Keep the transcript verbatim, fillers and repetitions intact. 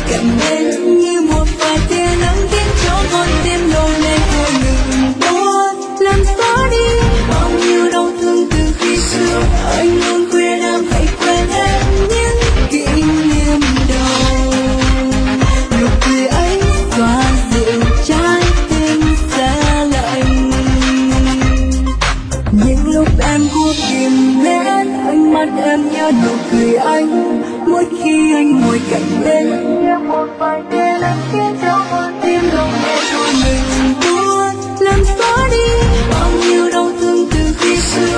cạnh bên như một vài tia nắng khiến cho con tim nổi lên không ngừng buốt làm xóa đi bao nhiêu đau thương từ khi xưa. Anh luôn khuyên em hãy quên hết những kỷ niệm đầu. Nụ cười ấy xoa dịu trái tim xa lạnh. Những lúc em cố kìm nén ánh mắt em nhớ nụ cười anh. Mỗi khi anh ngồi cạnh bên như một vài tia nắng khiến cho con tim lòng em thôi mình buốt làm xóa đi bao nhiêu đau thương từ khi xưa.